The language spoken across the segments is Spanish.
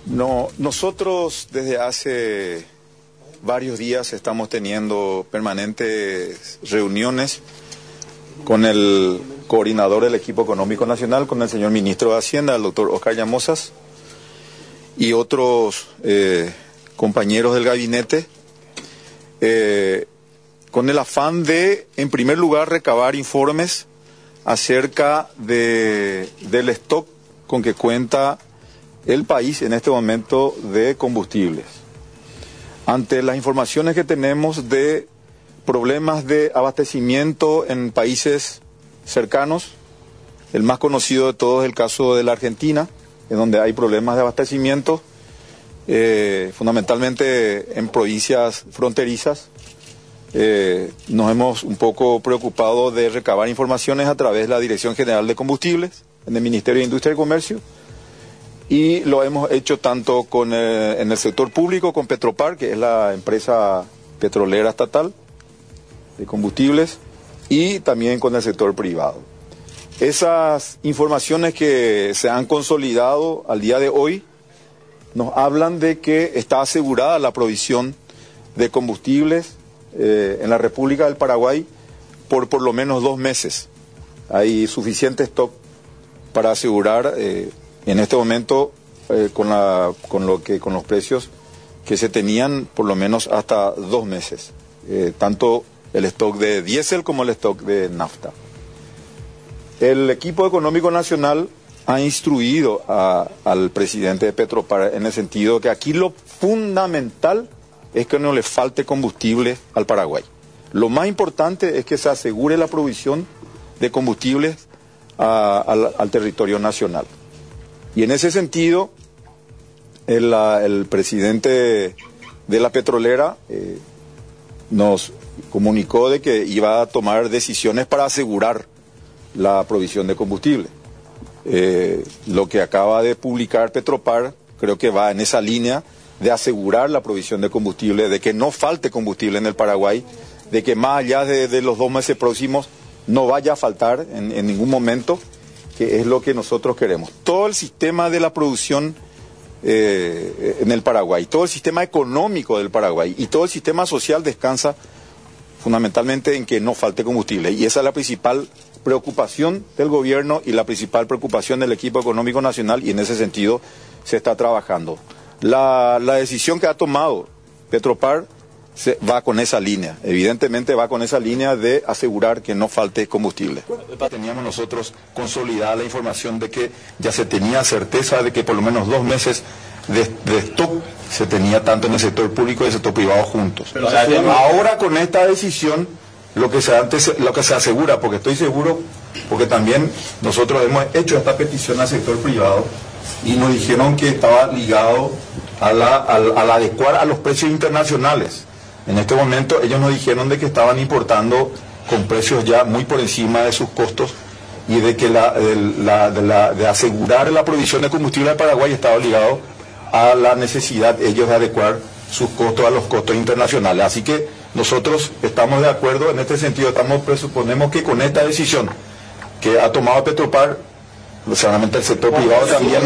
No, nosotros desde hace varios días estamos teniendo permanentes reuniones con el coordinador del equipo económico nacional, con el señor ministro de Hacienda, el doctor Oscar Llamosas, y otros compañeros del gabinete, con el afán de, en primer lugar, recabar informes acerca del stock con que cuenta el país en este momento de combustibles. Ante las informaciones que tenemos de problemas de abastecimiento en países cercanos, el más conocido de todos es el caso de la Argentina, en donde hay problemas de abastecimiento, fundamentalmente en provincias fronterizas. Nos hemos un poco preocupado de recabar informaciones a través de la Dirección General de Combustibles, en el Ministerio de Industria y Comercio, y lo hemos hecho tanto en el sector público con Petropar, que es la empresa petrolera estatal de combustibles, y también con el sector privado. Esas informaciones que se han consolidado al día de hoy nos hablan de que está asegurada la provisión de combustibles en la República del Paraguay por lo menos 2 meses. Hay suficiente stock para asegurar en este momento con los precios que se tenían por lo menos hasta 2 meses, tanto el stock de diésel como el stock de nafta. El equipo económico nacional ha instruido al presidente de Petropar en el sentido que aquí lo fundamental es que no le falte combustible al Paraguay. Lo más importante es que se asegure la provisión de combustibles al territorio nacional. Y en ese sentido, el presidente de la petrolera nos comunicó de que iba a tomar decisiones para asegurar la provisión de combustible. Lo que acaba de publicar Petropar creo que va en esa línea de asegurar la provisión de combustible, de que no falte combustible en el Paraguay, de que más allá de los 2 meses próximos no vaya a faltar en ningún momento, que es lo que nosotros queremos. Todo el sistema de la producción en el Paraguay, todo el sistema económico del Paraguay y todo el sistema social descansa fundamentalmente en que no falte combustible, y esa es la principal preocupación del gobierno y la principal preocupación del equipo económico nacional, y en ese sentido se está trabajando. La decisión que ha tomado Petropar va con esa línea, evidentemente va con esa línea de asegurar que no falte combustible. Teníamos nosotros consolidada la información de que ya se tenía certeza de que por lo menos 2 meses de stock se tenía tanto en el sector público y el sector privado juntos. Pero ahora con esta decisión lo que se asegura, porque estoy seguro, porque también nosotros hemos hecho esta petición al sector privado y nos dijeron que estaba ligado al adecuar a los precios internacionales. En este momento ellos nos dijeron de que estaban importando con precios ya muy por encima de sus costos y de que de asegurar la provisión de combustible al Paraguay estaba ligado a la necesidad ellos de adecuar sus costos a los costos internacionales. Así que nosotros estamos de acuerdo en este sentido, presuponemos que con esta decisión que ha tomado Petropar, solamente el sector privado también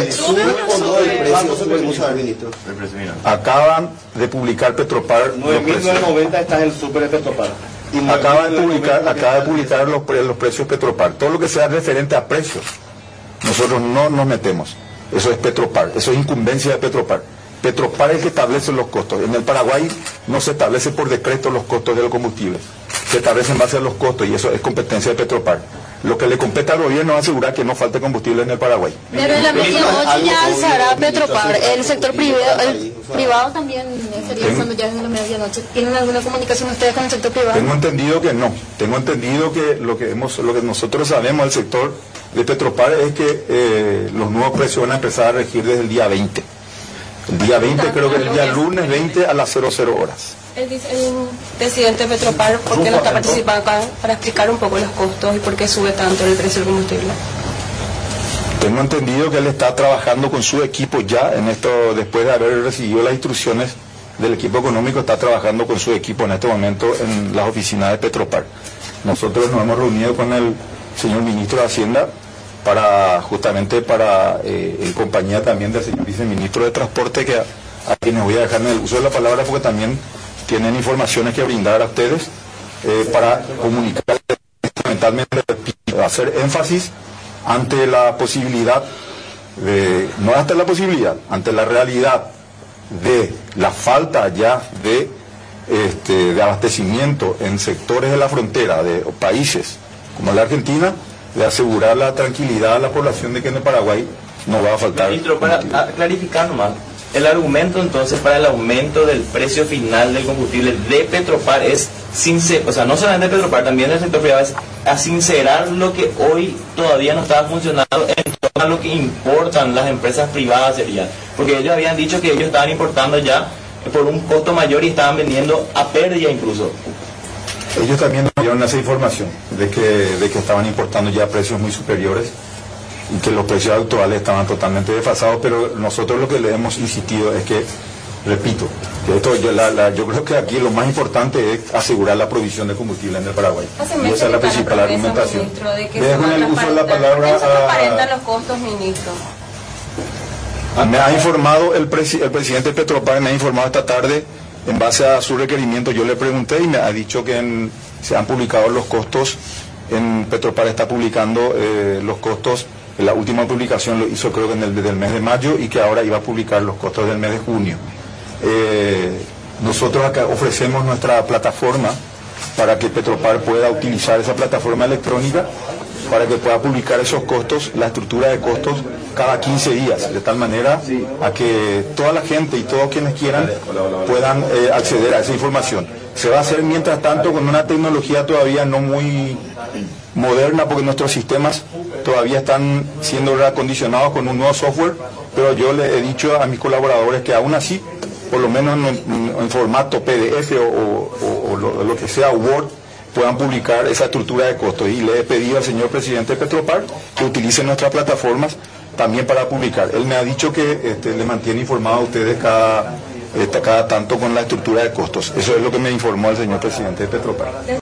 acaban de publicar Petropar 9.990 está en el super de Petropar. Acaba de publicar los precios Petropar. Todo lo que sea referente a precios, nosotros no nos metemos. Eso es Petropar, eso es incumbencia de Petropar. Petropar es el que establece los costos. En el Paraguay no se establece por decreto los costos de los combustibles. Se establece en base a los costos y eso es competencia de Petropar. Lo que le compete al gobierno es asegurar que no falte combustible en el Paraguay. Desde la medianoche ya alzará Petropar. El sector privado también estaría alzando ya desde la medianoche. ¿Tienen alguna comunicación ustedes con el sector privado? Tengo entendido que no. Tengo entendido que lo que nosotros sabemos del sector de Petropar es que los nuevos precios van a empezar a regir desde el día 20. El día 20, creo que el día lunes 20 a las 00 horas. El presidente Petropar, ¿por qué no está participando acá para explicar un poco los costos y por qué sube tanto el precio del combustible? Tengo entendido que él está trabajando con su equipo ya en esto, después de haber recibido las instrucciones del equipo económico, está trabajando con su equipo en este momento en las oficinas de Petropar. Nosotros nos hemos reunido con el señor ministro de Hacienda justamente en compañía también del señor viceministro de Transporte, que a quienes voy a dejar en el uso de la palabra porque también tienen informaciones que brindar a ustedes, para comunicar, fundamentalmente hacer énfasis ante la posibilidad no ante la posibilidad, ante la realidad de la falta ya de abastecimiento en sectores de la frontera de países como la Argentina, de asegurar la tranquilidad a la población de que en el Paraguay no va a faltar. Ministro, para clarificar nomás, el argumento entonces para el aumento del precio final del combustible de Petropar es o sea, no solamente de Petropar, también del sector privado, es a sincerar lo que hoy todavía no estaba funcionando en torno a lo que importan las empresas privadas sería, porque ellos habían dicho que ellos estaban importando ya por un costo mayor y estaban vendiendo a pérdida incluso. Ellos también nos dieron esa información de que estaban importando ya a precios muy superiores y que los precios actuales estaban totalmente desfasados, pero nosotros lo que le hemos insistido es que, repito, que esto yo creo que aquí lo más importante es asegurar la provisión de combustible en el Paraguay. Y esa es la principal argumentación. Dejo en el uso de la palabra transparentan los costos, ministro. Me ha informado el presidente de Petropar, me ha informado esta tarde en base a su requerimiento. Yo le pregunté y me ha dicho que se han publicado los costos. En Petropar está publicando los costos. La última publicación lo hizo creo que del mes de mayo y que ahora iba a publicar los costos del mes de junio. Nosotros acá ofrecemos nuestra plataforma para que Petropar pueda utilizar esa plataforma electrónica para que pueda publicar esos costos, la estructura de costos cada 15 días, de tal manera a que toda la gente y todos quienes quieran puedan acceder a esa información. Se va a hacer mientras tanto con una tecnología todavía no muy moderna, porque nuestros sistemas todavía están siendo reacondicionados con un nuevo software, pero yo le he dicho a mis colaboradores que aún así, por lo menos en formato PDF o lo que sea, Word, puedan publicar esa estructura de costos. Y le he pedido al señor presidente de Petropar que utilice nuestras plataformas también para publicar. Él me ha dicho que le mantiene informado a ustedes cada tanto con la estructura de costos. Eso es lo que me informó el señor presidente de Petropar.